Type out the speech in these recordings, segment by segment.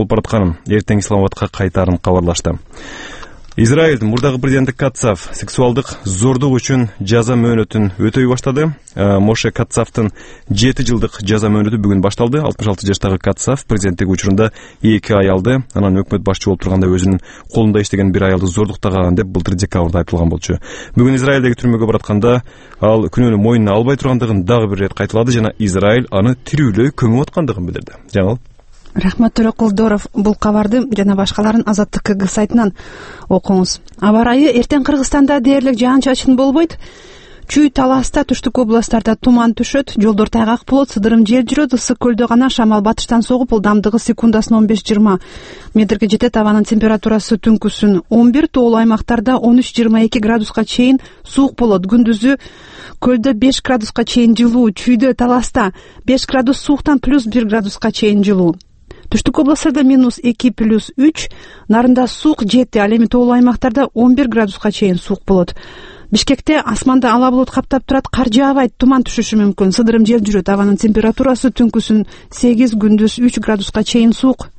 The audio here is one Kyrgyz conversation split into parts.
алып баратканын, эртең Исламабадка кайтаарын кабарлашты. Израилдин мурдагы президенти Кацав сексуалдык зордук үчүн жаза мөөнөтүн өтөй баштады. Моше Кацавдын 7 жылдык жаза мөөнөтү бүгүн башталды. 66 жаштагы Кацав президенттик учурунда 2 аялды, анан өкмөт башчы болуп турганда өзүнүн колунда иштеген бир аялды зордуктаган деп былтыр декабрда айтылган болчу. Бүгүн Израилдеги түрмөгө баратканда ал күнөөнү мойнуна албай тургандыгын дагы бир ирет кайталады жана Израиль аны тирүүлөй көмүп аткандыгын билдирди. Жаңыл. Рахмат Төрөкулдоров, бул кабарды жана башкаларын Азаттык КГ сайтынан окуңуз. Аба ырайы эртең Кыргызстанда дээрлик жаан-чачын болбойт. Чүй, Таласта, түштүк областтарда туман түшөт, жолдор тайгак болот, сыдырым жел жүрөт, ысык көлдө гана шамал батыштан согуп, ылдамдыгы секундасына 15-20 метрге жетет. Абанын температурасы түнкүсүн 11, тоолуу аймактарда 13-22 градуска чейин суук болот. Күндүзү көлдө 5 градуска чейин жылуу, чүйдө, Таласта 5 градус сууктан +1 градуска чейин жылуу. Түштүк областтарда -2+3, нарында суук 7, ал эми тоолуу аймактарда 11 градуска чейин суук болот. Бишкекте асманда ала булут каптап турат, кар жаабайт, туман түшүшү мүмкүн, сыдырым жел жүрөт. Абанын температурасы түнкүсүн 8, күндүз 3 градуска чейин суук.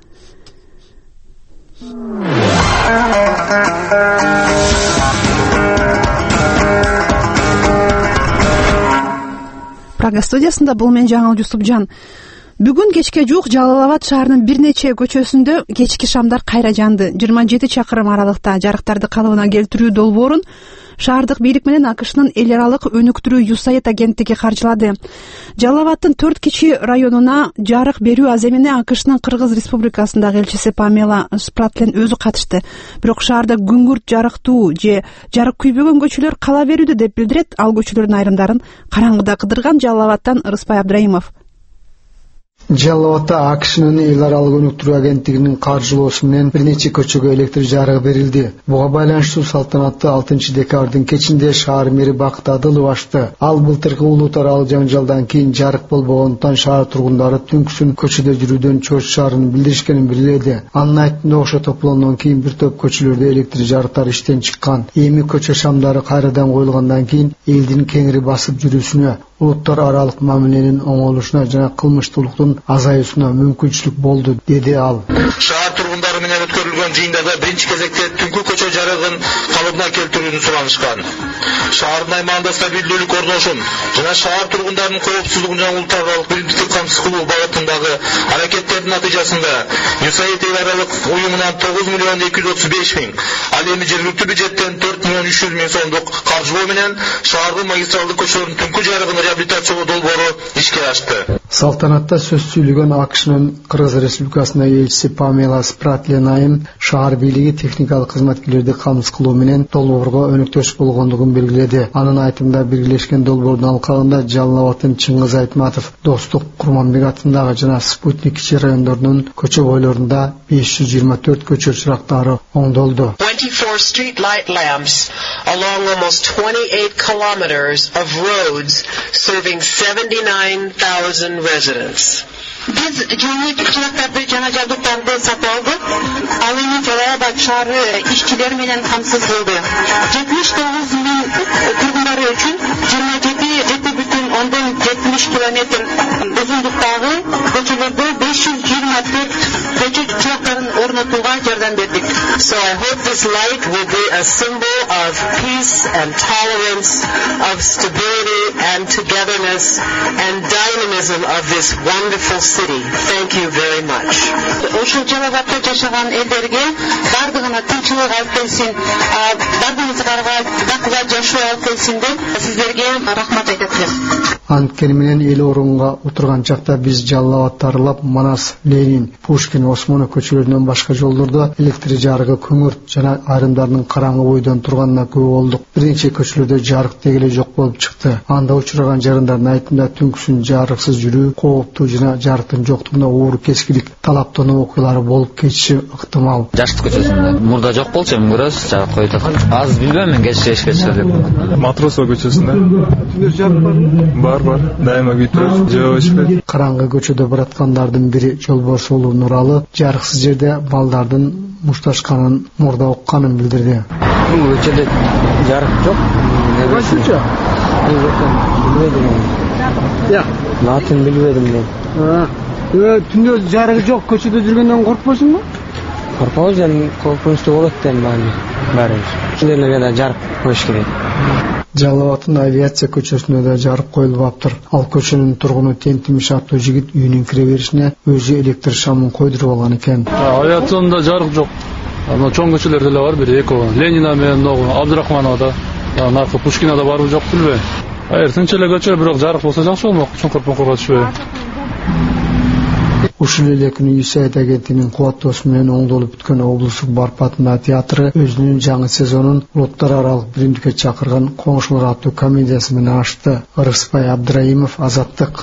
Прага студиясында бул мен Жаңыл Жусупжан. Бүгүн кечке жуук Жалал-Абад шаарынын бир нече көчөсүндө кечки шамдар кайра жанды. 27 чакырым аралыкта жарыктарды калыбына келтирүү долбоорун шаардык бийлик менен АКШнын эл аралык өнүктүрүү USAID агенттиги каржылады. Жалал-Абадтын 4 кичи районуна жарык берүү аземине АКШнын Кыргыз Республикасындагы элчиси Памела Спратлен өзү катышты. Бирок шаарда күңүрт жарыктуу же жарык күйбөгөн көчөлөр кала берүүдө деп билдирет. Ал көчөлөрдүн айрымдарын караңгыда кыдырган Жалал-Абадтан Рыспай Абдраимов. Жалал-Абадта АКШнын эл аралык өнүктүрүү агенттигинин каржылоосу менен бир нече көчөгө электр жарыгы берилди. Буга байланыштуу салтанатты 6 декабрдын кечинде шаар мэри Бакыт Адылов ачты. Ал былтыркы улут аралык жаңжалдан кийин жарык болбогондуктан шаар тургундары түнкүсүн көчөдө жүрүүдөн чоочушаарын билдиришкенин билдирди. Анын айтымында ошо топлоомдон кийин бир топ көчөлөрдө электр жарыктар иштен чыккан. Эми көчө шамдары кайрадан коюлгандан кийин элдин кеңири басып жүрүүсүнө, улуттар аралык мамиленин оңолушуна жана кылмыштуулуктун азаюусуна мүмкүнчүлүк болду, деди ал. Шаар тургундары менен өткөрүлгөн жыйында биринчи кезекте түнкү көчө жарыгын калыбына келтирүүнү суранышкан. Шаардын аймагында стабилдүүлүк орношун жана шаар тургундарынын коопсуздугун жана улуттар аралык биримдикти камсыз кылуу багытындагы аракеттердин натыйжасында USAID эл аралык уюмунан 9.235.000, ал эми жергиликтүү бюджеттен 4.300.000 сомдук каржылоо менен шаардын магистралдык көчөлөрүнүн түнкү жарыгын реабилитациялоо долбоору ишке ашты. Салтанатта сөз сүйлөгөн АКШнын Кыргыз Республикасындагы элчиси Памела Спратлен айым шаар бийлиги техникалык кызматкерлерди камсыз кылуу менен долбоорго өнөктөш болгондугун белгиледи. Анын айтымында биргелешкен долбоордун алкагында Жалал-Абадтын Чыңгыз Айтматов, Достук, Курманбек атындагы жана Спутник кичи райондорунун көчө бойлорунда 524 көчө чырактары оңдолду. 24 street light lamps along almost 28 kilometers of roads serving 79,000 residents. Biz жаңы чырактарды жана жабдыктарды сатып алдык. Ал эми Жалал-Абад шаары ишчилери менен камсыз кылды. 79.000 тургундары үчүн 27,70 километр узундуктагы көчөлөрдө 524 көчө чырактарын орнотууга жардам бердик. So I hope this light will be a symbol of peace and tolerance, of stability and togetherness and dynamism of this wonderful city. Thank you very much. Ошол Жалал-Абадта жашаган элдерге бардыгына тынчылык алып келсин, бардыгыңызга бактылуу жашоо алып келсин деп сиздерге рахмат айтат элем. Анткени менен эл орунга отурган чакта биз Жалал-Абадты аралап Манас, Ленин, Пушкин, Осмонов көчөлөрүнөн башка жолдордо электр жарыгы күңүрт жана айрымдардын караңгы бойдон турганына күбө болдук. Бир нече көчөлөрдө жарык дегеле жок болуп чыкты. Анда учураган жарандардын айтымында түнкүсүн жарыксыз жүрүү кооптуу жана жарыктын жоктугуна оор кескилик талаптануу окуялары болуп кетиши ыктымал. Жаштык көчөсүндө мурда жок болчу, эми көрөбүз жарык коюп аткан. Азыр билбейм, мен кечке эшкече деп. Матросова көчөсүндө түндөр жарык бар. Бар, дайыма күтөбүз, жабышпайт. Караңгы көчөдө бараткандардын бири Жолборс уулу Нуралы жарыксыз жерде балдардын мушташканын мурда укканын билдирди. Бул көчөдө жарык жок. Кайсынча? Билбейм. Натын билбедим мен. Түндө жарыгы жок көчөдө жүргөндөн коркпойсуңбу? Коркобуз, эми коркунучтуу болот эми баарыбыз. Ошондой да жарык коюш керек. Жалал Абадтын Авиация көчөсүнө да жарык коюлуптыр. Ал көчөнүн тургуну Тентимиш аттуу жигит үйүнүн кире беришине өзү электр шамын койдуруп алган экен. Авиационда жарык жок. Ана чоң көчөлөрдө эле бар, бир эко. Ленина менен Абдурахманова да, наркы Пушкина да барбы жок билбейм. Эртеңче эле көчө, бирок жарык болсо жакшы болмок, чоңкор-поңкорго түшпөй. Ушул эле күнү USAID агенттигинин кубаттоосу менен оңдолуп бүткөн облустук Барп атындагы театры өзүнүн жаңы сезонун улуттар аралык биримдикке чакырган Коңшулар аттуу комедиясы менен ачты. Ырысбай Абдраимов, Азаттык.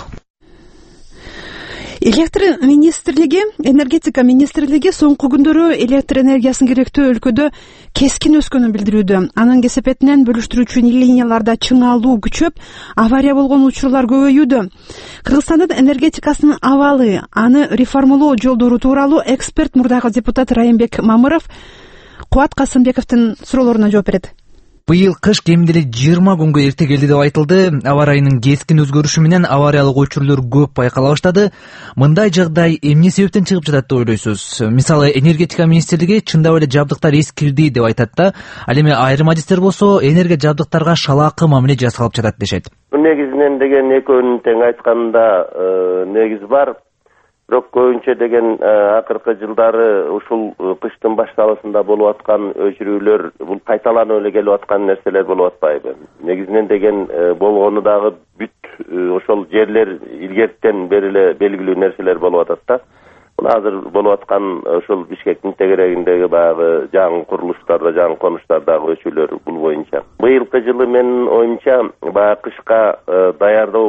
Энергетика министрлиги соңку күндөрү электр энергиясын керектөө өлкөдө кескин өскөнүн билдирүүдө. Анын кесепетинен бөлүштүрүүчү линияларда чыңалуу күчөп, авария болгон учурлар көбөйүүдө. Кыргызстандын энергетикасынын абалы, аны реформалоо жолдору тууралуу эксперт мурдагы депутат Райымбек Мамыров Кубат Касымбековдун суроолоруна жооп берет. Быйыл кыш кеминде 20 күнгө эрте келди деп айтылды. Аба ырайынын кескин өзгөрүшү менен авариялык учурлар көп байкала баштады. Мындай жагдай эмне себептен чыгып жатат деп ойлойсуз? Мисалы, энергетика министрлиги чындап эле жабдыктар эскирди деп айтат да, ал эми айрым адистер болсо энергия жабдыктарга шалаакы мамиле жасалып жатат дешет. Негизинен деген экөөнүн тең айтканда негиз бар. Бирок көбүнчө деген акыркы жылдары ушул кыштын башталышында болуп аткан өчүрүүлөр бул кайталанып эле келип аткан нерселер болуп атпайбы? Негизинен деген болгону дагы бүт ошол жерлер илгертен бери эле белгилүү нерселер болуп атат да. Азыр болуп аткан ошол Бишкектин тегерегиндеги баягы жаңы курулуштарда, жаңы конуштардагы өчүүлөр бул боюнча. Быйылкы жылы менин оюмча баягы кышка даярдануу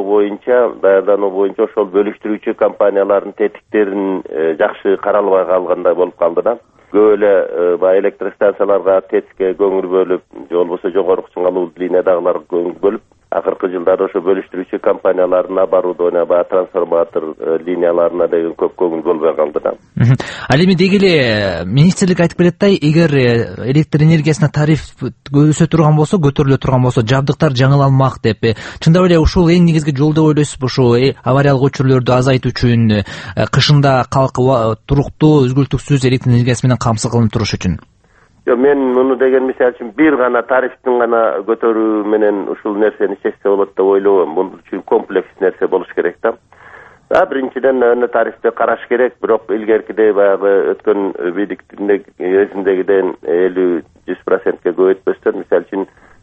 боюнча ошол бөлүштүрүүчү компаниялардын тетиктерин жакшы каралбай калгандай болуп калды да. Көп эле баягы электростанцияларга тетикке көңүл бөлүп, же болбосо жогорку чыңалуу линиядагыларга көңүл бөлүп, акыркы жылдары ошо бөлүштүрүүчү компаниялардын оборудование, баягы трансформатор линияларына деген көп көңүл бөлбөй калды да. Ал эми деги эле министрлик айтып келет да, эгер электр энергиясына тариф өсө турган болсо, көтөрүлө турган болсо, жабдыктар жаңыланмак деп. Чындап эле ушул эң негизги жол деп ойлойсузбу? Ушу авариялык учурлөрдү азайтуу үчүн, кышында калк туруктуу, үзгүлтүксүз электр энергиясы менен камсыз кылынып туруш үчүн. Мен муну деген мисалы үчүн бир гана тарифтин гана көтөрүү менен ушул нерсени чечсе болот деп ойлобойм. Бул үчүн комплекс нерсе болуш керек да. Биринчиден тарифти караш керек, бирок илгеркидей баягы өткөн бийликтиндегиден 50-100%ке көбөйтпөстөн, мисалы үчүн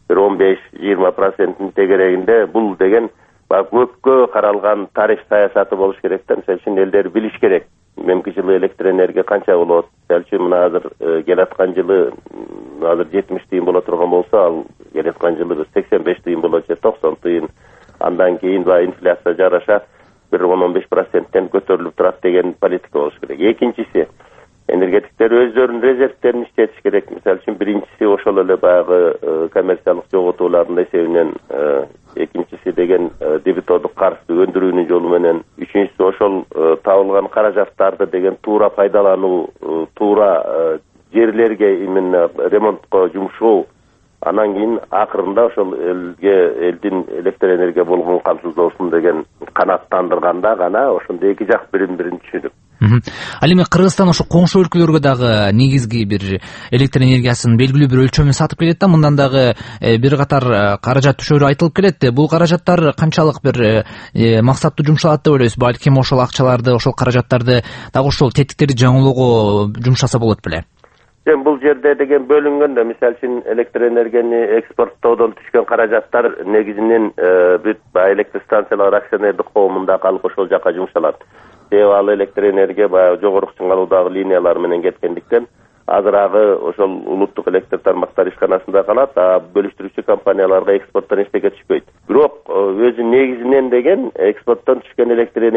15-20% тегерегинде бул деген көпкө каралган тариф саясаты болуш керек да. Мисалы үчүн элдер билиш керек. Мемки жылы электр энергия канча болот? Мисалы үчүн мына азыр келаткан жылы азыр 70 тыйын боло турган болсо, ал келаткан жылы 85 тыйын болот же 90 тыйын. Андан кийин инфляция жараша 10-15%тен көтөрүлүп турат деген политика болуш керек. Экинчиси, энергетиктер өздөрүнүн резервтерин иштетиш керек. Мисалы үчүн биринчиси ошол эле баягы коммерциялык жоготуулардын эсебинен, экинчиси деген дебитордук карызды өндүрүүнүн жолу менен, үчүнчүсү ошол табылган каражаттарды деген туура пайдалануу, туура жерлерге именно ремонтко жумшоо. Анан кийин акырында ошол элдин электр энергия болгон камсыздоосун деген канааттандырганда гана ошондо эки жак бирин-бирин түшүнүп. Ал эми Кыргызстан ошо коңшу өлкөлөргө дагы негизги бир электр энергиясын белгилүү бир өлчөмүн сатып келет да, мындан дагы бир катар каражат түшөрү айтылып келет. Бул каражаттар канчалык бир максаттуу жумшалат деп ойлойсуз? Балким ошол акчаларды, ошол каражаттарды дагы ошол тетиктерди жаңылоого жумшаса болот беле? Бул жерде деген бөлүнгөн да, мисалы үчүн электр энергияны экспорттоодон түшкөн каражаттар негизинен бүт электр станциялар акционердик коомунда калып ошол жака жумшалат. Ал электр энергия баягы жогорку чыңалуудагы линиялар менен кеткендиктен азырагы ошол улуттук электр тармактар ишканасында калат, бөлүштүрүүчү компанияларга экспорттон эчтеке түшпөйт. Бирок өзү негизинен деген экспорттон түшкөн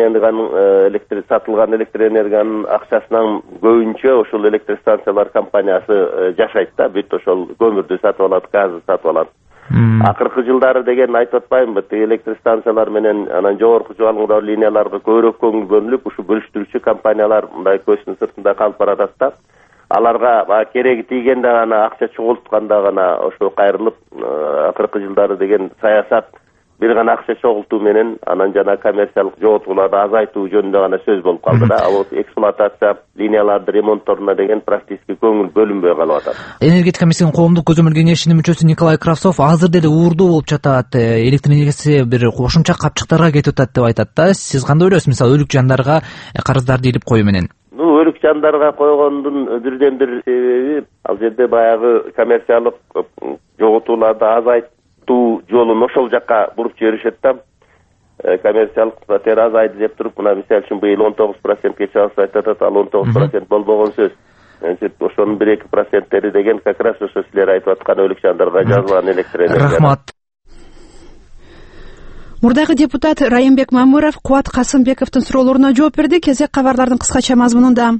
электр сатылган электр энергиянын акчасынан көбүнчө ошол электр станциялар компаниясы жашайт да, бүт ошол көмүрдү сатып алат, газды сатып алат. Акыркы жылдары деген айтып атпаймынбы, электр станциялар менен анан жогорку чыңалуудагы линияларга көбүрөөк көңүл бөлүнүп, ушу бөлүштүрүүчү компаниялар мындай көчтүн сыртында калып баратат да. Аларга кереги тийгенде гана, акча чогултканда гана ошо кайрылып, акыркы жылдары деген саясат бир гана акча чогултуу менен анан жана коммерциялык жоготууларды азайтуу жөнүндө гана сөз болуп калды да. А вот эксплуатация линияларды ремонтторуна деген практически көңүл бөлүнбөй калып атат. Энергетика комиссиянын коомдук көзөмөл кеңешинин мүчөсү Николай Кравцов азыр деле уурдуу болуп жатат, электр энергиясы бир кошумча капчыктарга кетип атат деп айтат да. Сиз кандай ойлойсуз, мисалы өлүк жандарга карыздарды илип коюу менен? Өлүк жандарга койгондун бирден бир себеби ал жерде баягы коммерциялык жоготууларды азайтуу жолун ошол жакка буруп жиберишет да. Коммерциялык фатер азайды деп туруп, мына мисалы үчүн быйыл 19%ке чыгып атат, ал 19% болбогон сөз. Ошонун 1-2% деген как раз ошо силер айтып аткан өлүк жандарга жазылган электр энергия. Рахмат. Мурдагы депутат Райымбек Мамыров Кубат Касымбековдун суроолоруна жооп берди. Кезек кабарлардын кыскача мазмунунда.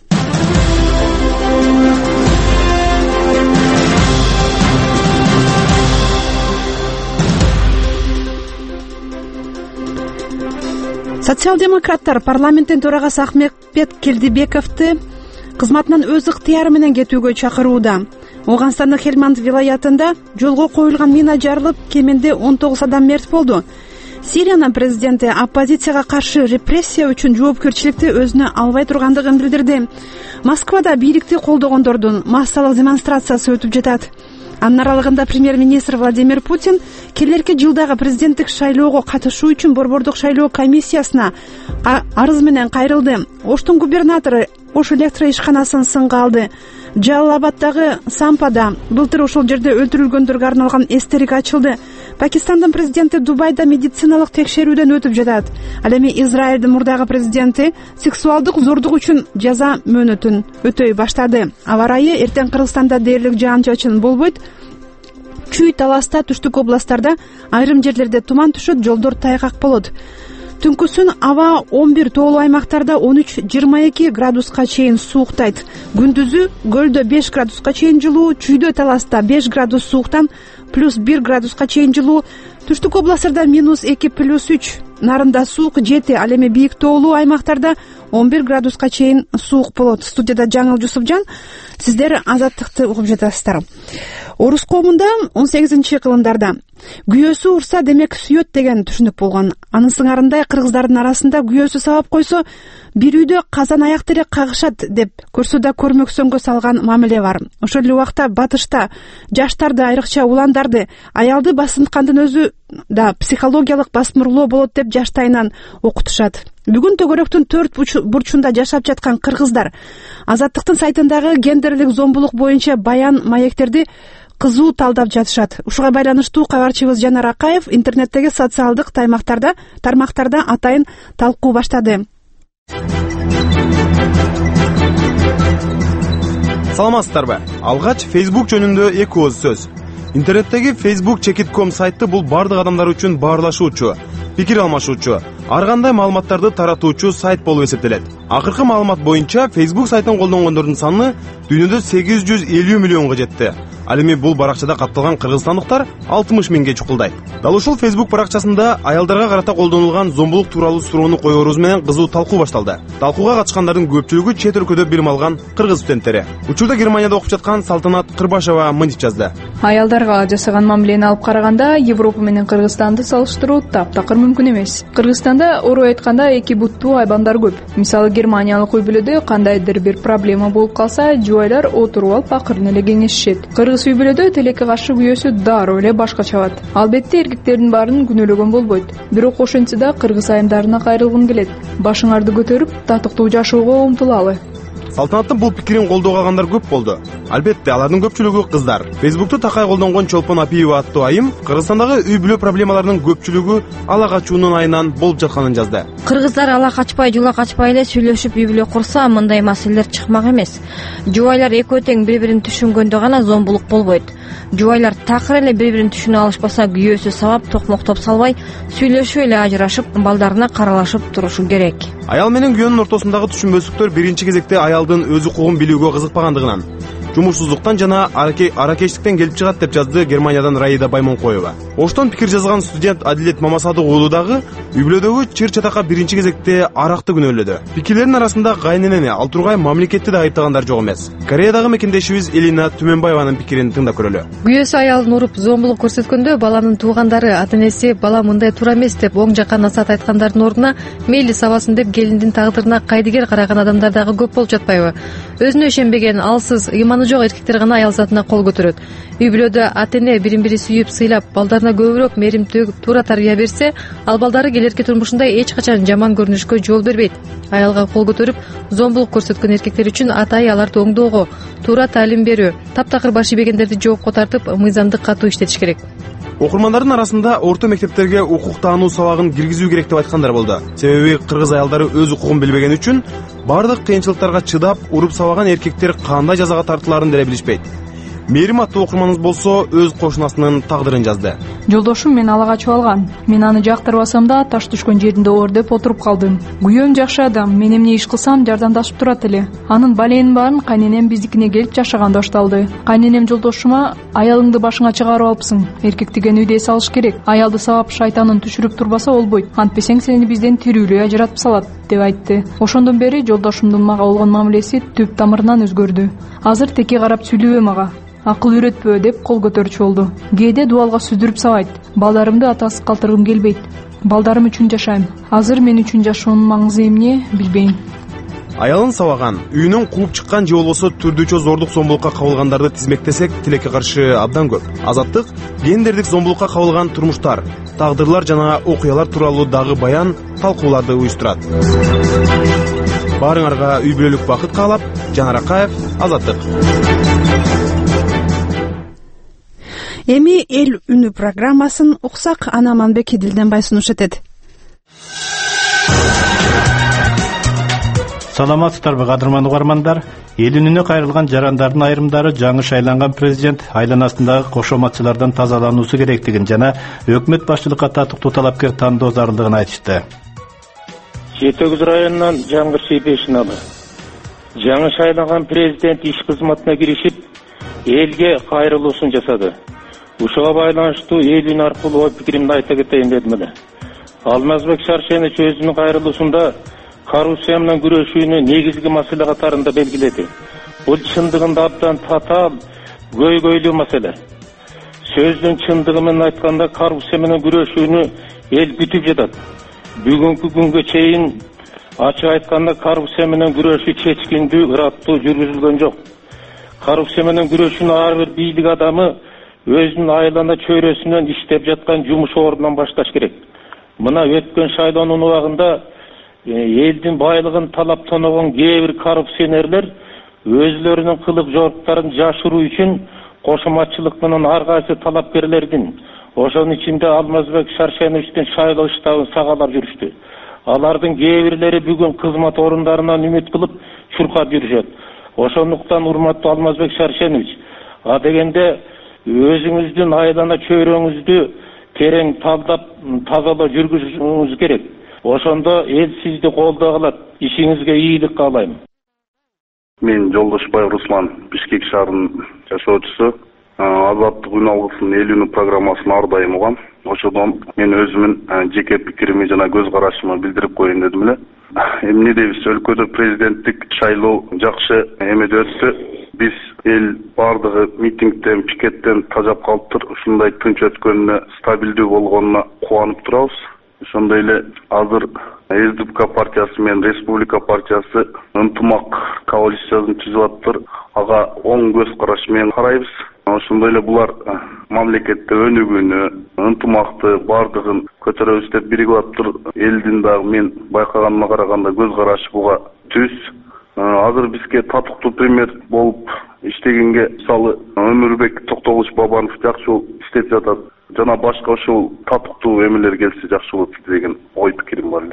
Социал-демократтар парламенттин төрагасы Ахметбек Келдибековду кызматынан өз ыктыяры менен кетүүгө чакырууда. Ооганстандын Хельманд вилаятында жолго коюлган мина жарылып, кеминде 19 адам мерт болду. Сириянын президенти оппозицияга каршы репрессия үчүн жоопкерчиликти өзүнө албай тургандыгын билдирди. Москвада бийликти колдогондордун массалык демонстрациясы өтүп жатат. Анын аралыгында премьер-министр Владимир Путин келерки жылдагы президенттик шайлоого катышуу үчүн борбордук шайлоо комиссиясына арыз менен кайрылды. Оштун губернатору Ош электр ишканасын сынга алды. Жалалабаддагы Сампада былтыр ошол жерде өлтүрүлгөндөргө арналган эстелик ачылды. Пакистандын президенти Дубайда медициналык текшерүүдөн өтүп жатат. Ал эми Израилдин мурдагы президенти сексуалдык зордук үчүн жаза мөөнөтүн өтөй баштады. Аба ырайы эртең Кыргызстанда дээрлик жаан-чачын болбойт. Чүй таласта түштүк областтарда айрым жерлерде туман түшөт, жолдор тайгак болот. Түнкүсүн аба 11 тоолуу аймактарда 13-22 градуска чейин сууктайт. Күндүзү көлдө 5 градуска чейин жылуу, чүйдө таласта 5 градус сууктан +1 градуска чейин жылуу, түштүк областтарда -2 + 3, нарында суук 7, ал эми бийик тоолуу аймактарда 11 градуска чейин суук болот. Студияда Жаңыл Жусупжан, сиздер Азаттыкты угуп жатасыздар. Орус коомунда 18-кылымдарда күйөөсү урса демек сүйөт деген түшүнүк болгон. Анын сыңарындай кыргыздардын арасында күйөөсү сабап койсо, бир үйдө казан аяк деле кагышат деп көрсөдө көрмөксөнгө салган мамиле бар. Ошол эле убакта батышта жаштарды, айрыкча уландарды, аялды басынткандын өзү да психологиялык басмырлоо болот деп жаштайынан окутушат. Бүгүн төгөрөктүн 4 бурчунда жашап жаткан кыргыздар Азаттыктын сайтындагы гендерлик зомбулук боюнча баян маектерди кызуу талдап жатышат. Ушуга байланыштуу кабарчыбыз Жанар Акаев интернеттеги социалдык тармактарда атайын талкуу баштады. Саламатсыздарбы? Алгач Facebook жөнүндө эки ооз сөз. Интернеттеги facebook.com сайты бул бардык адамдар үчүн баарлашуучу, пикир алмашуучу, ар кандай маалыматтарды таратуучу сайт болуп эсептелет. Акыркы маалымат боюнча Facebook сайтын колдонгондордун саны дүйнөдө 850 миллионго жетти. Ал эми бул баракчада катталган кыргызстандыктар 60 миңге чукулдайт. Дал ушул Facebook баракчасында аялдарга карата колдонулган зомбулук тууралуу суроону коебуз менен кызуу талкуу башталды. Талкууга катышкандардын көпчүлүгү чет өлкөдө билим алган кыргыз студенттери. Учурда Германияда окуп жаткан Салтанат Кырбашева мынтип жазды. Аялдарга жасаган мамилени алып караганда Европа менен Кыргызстанды салыштыруу таптакыр мүмкүн эмес. Кыргызстанда орой айтканда эки буттуу айбандар көп. Мисалы германиялык үй бүлөдө кандайдыр бир проблема болуп калса, жубайлар отуруп алып акырын эле кеңешишет. Кыргыз үй бүлөдө тилекке каршы күйөөсү дароо эле башка чабат. Албетте эркектердин баарын күнөөлөгөн болбойт. Бирок ошентсе да кыргыз айымдарына кайрылгым келет. Башыңарды көтөрүп, татыктуу жашоого умтулалы. Салтанаттын бул пикирин колдоо алгандар көп болду. Албетте, алардын көпчүлүгү кыздар. Facebook'ту такай колдонгон Чолпон Апиева аттуу айым Кыргызстандагы үй бүлө проблемаларынын көпчүлүгү ала качуунун айынан болуп жатканын жазды. Кыргыздар ала качпай, жула качпай эле сүйлөшүп үй бүлө курса, мындай маселелер чыкмак эмес. Жубайлар экөө тең бири-бирин түшүнгөндө гана зомбулук болбойт. Жубайлар такыр эле бири-бирин түшүнө алышпаса, күйөөсү сабап, токмоктоп салбай, сүйлөшүп эле ажырашып, балдарына каралашып турушу керек. Аял менен күйөөнүн ортосундагы түшүнбөстүктөр биринчи кезекте аялдын өз укугун билүүгө кызыкпагандыгынан, жумушсуздуктан жана аракечтиктен келип чыгат деп жазды Германиядан Раида Баймонкоева. Оштон пикир жазган студент Адилет Мамасадык уулу дагы үй бүлөдөгү чыр-чатакка биринчи кезекте аракты күнөөлөдү. Пикирлердин арасында кайненени ал тургай мамлекетти да айыптагандар жок эмес. Кореядагы мекендешибиз Элина Түмөнбаеванын пикирин тыңдап көрөлү. Күйөөсү аялын уруп зомбулук көрсөткөндө баланын туугандары ата-энеси бала мындай туура эмес деп оң жакка насаат айткандардын ордуна мейли сабасын деп келиндин тагдырына кайдыгер караган адамдар дагы көп болуп жатпайбы? Өзүнө ишенбеген, алсыз, ыйманы жок эркектер гана аял затына кол көтөрөт. Үй бүлөдө ата-эне бирин-бири сүйүп, сыйлап, балдарына көбүрөөк меримтүү, туура тарбия берсе, ал балдары келерки турмушунда эч качан жаман көрүнүшкө жол бербейт. Аялга кол көтөрүп, зомбулук көрсөткөн эркектер үчүн ата-ай аларды оңдоого, туура таалим берүү, таптакыр баш ийбегендерди жоопко тартып, мыйзамды катуу иштетиш керек. Окурмандардын арасында орто мектептерге укук таануу сабагын киргизүү керек деп айткандар болду. Себеби кыргыз аялдары өз укугун билбеген үчүн бардык кыйынчылыктарга чыдап, уруп сабаган эркектер кандай жазага тартылаарын деле билишпейт. Мээрим аттуу окурманыбыз болсо өз кошунасынын тагдырын жазды. Жолдошум мени ала качып алган. Мен аны жактырбасам да таш түшкөн жеринде оор деп отуруп калдым. Күйөөм жакшы адам, мен эмне иш кылсам жардамдашып турат эле. Анын баленин баарын кайненем биздикине келип жашаганда башталды. Кайненем жолдошума аялыңды башыңа чыгарып алыпсың. Эркек деген үйдө эс алыш керек. Аялды сабап шайтанын түшүрүп турбаса болбойт. Антпесең сени бизден тирүүлөй ажыратып салат деп айтты. Ошондон бери жолдошумдун мага болгон мамилеси түп тамырынан өзгөрдү. Азыр теке карап сүйлөбө мага. Акыл үйрөтпө деп кол көтөрчү болду. Кээде дубалга сүздүрүп сабайт. Балдарымды атасыз калтыргым келбейт. Балдарым үчүн жашайм. Азыр мен үчүн жашоонун маңызы эмне билбейм. Аялын сабаган, үйүнөн кууп чыккан же болбосо түрдүүчө зордук зомбулукка кабылгандарды тизмектесек, тилекке каршы абдан көп. Азаттык гендердик зомбулукка кабылган турмуштар, тагдырлар жана окуялар тууралуу дагы баян, талкууларды уюштурат. Баарыңарга үй бүлөлүк бакыт каалап, Жанар Акаев, Азаттык. Эми эл үнү программасын уксак, Ана Манбек Дилденбай сунуш этет. Саламатсыздарбы кадырман угармандар. Эл үнүнө кайрылган жарандардын айрымдары жаңы шайланган президент айланасындагы кошоматчылардан тазалануусу керектигин жана өкмөт башчылыкка татыктуу талапкер тандоо зарылдыгын айтышты. Жетөгүз районунан Жаңгыр Шейбешиналы. Жаңы шайланган президент иш кызматына киришип, элге кайрылуусун жасады. Ушуга байланыштуу эл үн аркылуу ой пикиримди айта кетейин дедим эле. Алмазбек Шаршенович өзүнүн кайрылуусунда коррупция менен күрөшүүнү негизги маселе катарында белгиледи. Бул чындыгында абдан татаал, көйгөйлүү маселе. Сөздүн чындыгы менен айтканда коррупция менен күрөшүүнү эл күтүп жатат. Бүгүнкү күнгө чейин ачык айтканда коррупция менен күрөшүү чечкиндүү, ыраттуу жүргүзүлгөн жок. Коррупция менен күрөшүүнү ар бир бийлик адамы өзүнүн айлана чөйрөсүнөн иштеп жаткан жумуш ордунан башташ керек. Мына өткөн шайлоонун убагында элдин байлыгын талап тоногон кээ бир коррупционерлер өзлөрүнүн кылык жоруктарын жашыруу үчүн кошоматчылык менен ар кайсы талапкерлердин, ошонун ичинде Алмазбек Шаршеновичтин шайлоо штабын сагалап жүрүштү. Алардын кээ бирлери бүгүн кызмат орундарынан үмүт кылып чуркап жүрүшөт. Ошондуктан урматтуу Алмазбек Шаршенович, адегенде өзүңүздүн айлана чөйрөңүздү терең талдап, тазалоо жүргүзүшүңүз керек. Ошондо эл сизди колдоо калат. Ишиңизге ийгилик каалайм. Мен Жолдошбаев Руслан, Бишкек шаарынын жашоочусу. Азаттык үн алгысынын эл үнү программасын ар дайым угам. Ошодон мен өзүмүн жеке пикирими жана көз карашымы билдирип коеюн дедим эле. Эмне дейбиз, өлкөдө президенттик шайлоо жакшы эмеде өттү. Биз эл бардыгы митингден, пикеттен тажап калыптыр. Ушундай тынч өткөнүнө, стабилдүү болгонуна кубанып турабыз. Ошондой эле азыр СДПК партиясы менен Республика партиясы ынтымак коалициясын түзүп атыптыр. Ага оң көз караш менен карайбыз. Ошондой эле булар мамлекетте өнүгүүнү, ынтымакты бардыгын көтөрөбүз деп биригип атыптыр. Элдин дагы мен байкаганыма караганда көз карашы буга түз. Азыр бизге татыктуу пример болуп иштегенге мисалы Өмүрбек Токтогулович Бабанов жакшы иштеп жатат. Жана башка ошол татыктуу эмелер келсе жакшы болот деген ой пикирим бар эле.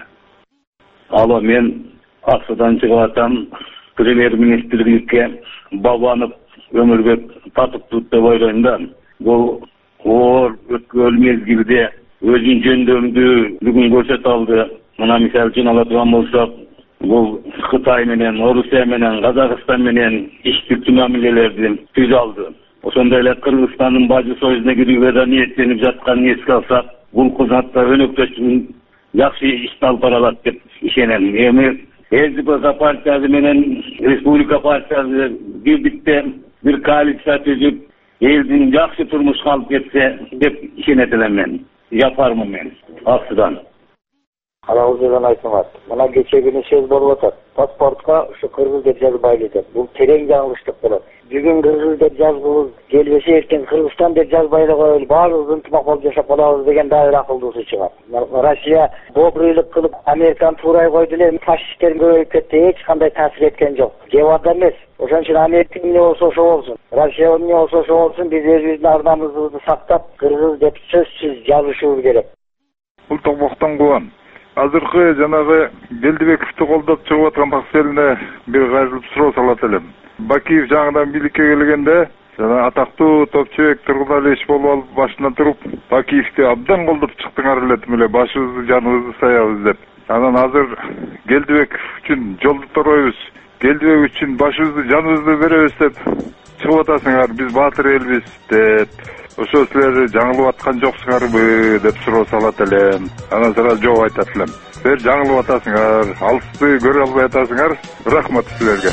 Алло, мен Аксудан чыгып атам. Премьер-министрликке Бабанов Өмүрбек татыктуу деп ойлойм да. Бул оор өткөн мезгилде өзүнүн жөндөмдүүлүгүн көрсөтө алды. Мына мисалы үчүн ала турган болсок, бул Кытай менен, Орусия менен, Казакстан менен иштик мамилелерди түзүп алды. Ошондой эле Кыргызстандын Бажы союзуна кирүүгө да ниеттенип жатканын эске алсак, бул кызматта өнөктөштүк жакшы ишти алып баралат деп ишенем. Эми ЛДП партиясы менен Республика партиясы бирдикте бир коалиция түзүп, элдин жакшы турмушка алып кетсе деп ишенет элем мен. Япармын мен астыдан. Карабыздан айтылат. Мына кече күнү сөз болуп атат. Паспортко ушу кыргыз деп жазбайлы деп. Бул терең жаңылыштык болот. Бүгүн кыргыз деп жазгыбыз келбесе эртең Кыргызстан деп жазбайлы коелу, баарыбыз ынтымак болуп жашап калабыз деген дагы бир акылдуусу чыгат. Россия добрыйлык кылып Американы туурай койду эле, фашисттердин көбөйүп кетти, эч кандай таасир эткен жок. Жебада эмес. Ошон үчүн Америка эмне болсо ошо болсун, Россия эмне болсо ошо болсун, биз өзүбүздүн ардамызды сактап, кыргыз деп сөзсүз жазышыбыз керек. Бул токтоктон кубан. Азыркы жанагы Белдибековду колдоп чыгып аткан маселене бир кайрылып суроо салат элем. Бакиев жаңыдан бийликке келгенде, жана атактуу топчубек Тургуналиевич болуп алып башынан туруп, Бакиевди абдан колдоп чыктыңар эле, мына башыбызды, жаныбызды саябыз деп. Анан азыр Келдибеков үчүн жолду торойбуз, Келдибек үчүн башыбызды, жаныбызды беребиз деп чыгып атасыңар, биз баатыр элбиз деп. Ошо силер жаңылып аткан жоксуңарбы деп суроо салат элем. Анан сразу жооп айтат элем. Силер жаңылып атасыңар, алысты көрө албай атасыңар. Рахмат силерге.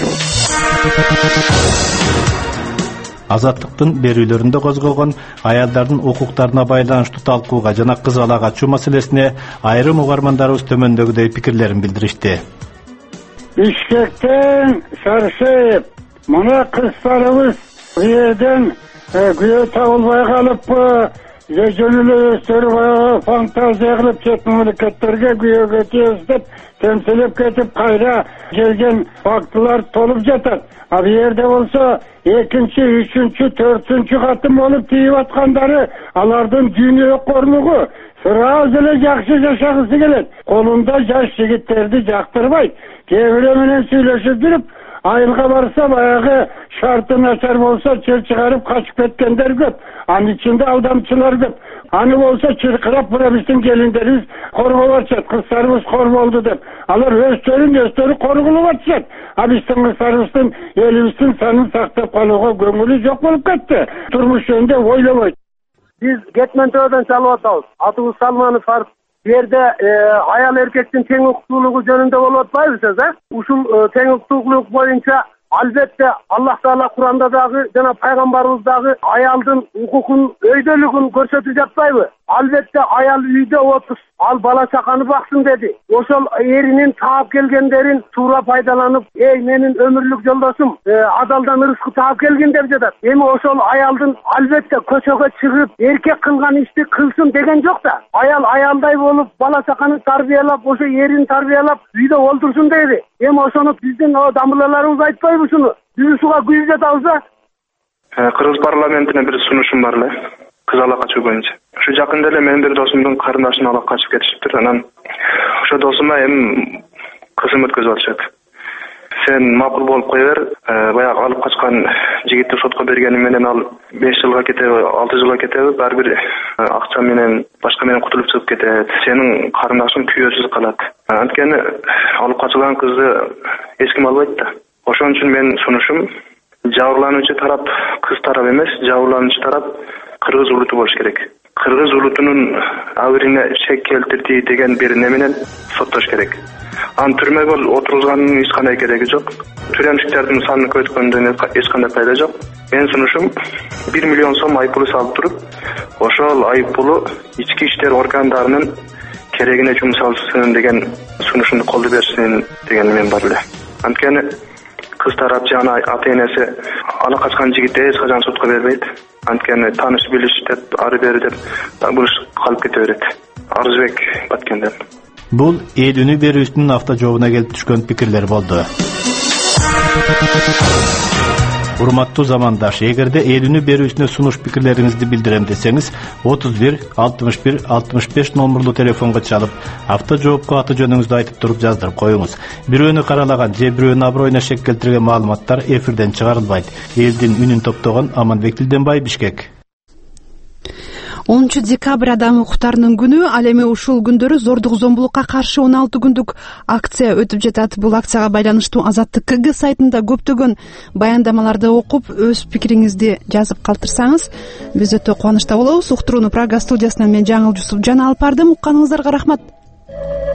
Азаттыктын берүүлөрүндө козголгон аялдардын укуктарына байланыштуу талкууга жана кыз бала качуу маселесине айрым угармандарыбыз төмөндөгүдөй пикирлерин билдиришти. Бишкектен Шаршеев, мына кыздарыбыз жерден күйөө табылбай калыппы, жөн эле өздөрү баягы фантазия кылып чет мамлекеттерге күйөөгө тийиз деп темселеп кетип кайра келген фактылар толуп жатат. А бу жерде болсо экинчи, үчүнчү, төртүнчү катым болуп тийип аткандары алардын дүйнөлүкөрлүгү сразу эле жакшы жашагысы келет. Колунда жаш жигиттерди жактырбайт. Кээ бирөө менен сүйлөшүп жүрүп, айылга барса баягы шарты начар болсо чыр чыгарып качып кеткендер көп. Анын ичинде алдамчылар көп. Аны болсо чыркырап бура биздин келиндерибиз корголуп атышат, кыздарыбыз кор болду деп. Алар өздөрү корголуп атышат. А биздин кыздарыбыздын элибиздин санын сактап калууга көңүлү жок болуп кетти. Турмуш жөнүндө ойлобойт. Биз Кетмен төбөдөн чалып атабыз. Атыбыз Салманов Фарс. Жерде аял эркектин тең укуктуулугу жөнүндө болуп атпайбыз, Ушул тең укуктуулук боюнча албетте Аллах Таала Куранда дагы жана пайгамбарыбыз дагы аялдын укугун, өйдөлүгүн көрсөтүп жатпайбы? Албетте аял үйдө отур, ал бала чаканы баксын деди. Ошол эринин таап келгендерин туура пайдаланып, менин өмүрлүк жолдошум адалдан ырыскы таап келгин деп жатат. Эми ошол аялдын албетте көчөгө чыгып, эркек кылган ишти кылсын деген жок да. Аял аялдай болуп, бала чаканы тарбиялап, ошо эрин тарбиялап, үйдө олтурсун дейби. Эми ошону биздин дамырларыбыз айтпайбы ушуну? Биз суга күйүп жатабыз да. Кыргыз парламентине бир сунушум бар эле. Кыз ала качуу боюнча. Ушу жакында эле менин бир досумдун карындашын алып качып кетишиптир. Анан ошо досума эми кызым өткөзүп атышат. Сен макул болуп кой бер, баягы алып качкан жигитти сотко бергени менен ал 5 жылга кетеби, 6 жылга кетеби, баары бир акча менен, башка менен кутулуп чыгып кетет. Сенин карындашың күйөөсүз калат. Анткени алып качылган кызды эч ким албайт да. Ошон үчүн менин сунушум жабырлануучу тарап кыз тарап эмес, жабырлануучу тарап кыргыз улуту болуш керек. Кыргыз улутунун абирине шек келтирди деген бир эме менен соттош керек. Аны түрмөгө отурулганын эч кандай кереги жок. Тюремщиктердин санын көйткөндөн эч кандай пайда жок. Менин сунушум 1 миллион сом айыппул салып туруп, ошол айыппулу ички иштер органдарынын керегине жумшалсын деген сунушумду колдо берсин деген мен бар эле. Анткени кыз тарап жана ата энеси ала качкан жигитти эч качан сотко бербейт. Анткени тааныш билиш деп ары бери деп бул иш калып кете берет. Арызбек Баткенден. Бул эл үнү берүүсүнүн автожообуна келип түшкөн пикирлер болду. Урматтуу замандаш, эгерде эл үнү берүүсүнө сунуш пикирлериңизди билдирем десеңиз, 31 61 65 номерлуу телефонго чалып, автожоопко аты жөнүңүздү айтып туруп жаздырып коюңуз. Бирөөнү каралаган же бирөөнүн аброюна шек келтирген маалыматтар эфирден чыгарылбайт. Элдин үнүн топтогон Аманбек Тилденбай, Бишкек. 10 адам укуктарынын күнү. Ал эми ушул күндөрү зордук зомбулукка каршы 16 күндүк акция өтүп жатат. Бул акцияга байланыштуу Азаттык КГ сайтында көптөгөн баяндамаларды окуп, өз пикириңизди жазып калтырсаңыз, биз өтө кубанычта болобуз. Уктурууну Прага студиясынан мен Жаңыл Жусуп жана алып бардым. Укканыңыздарга рахмат.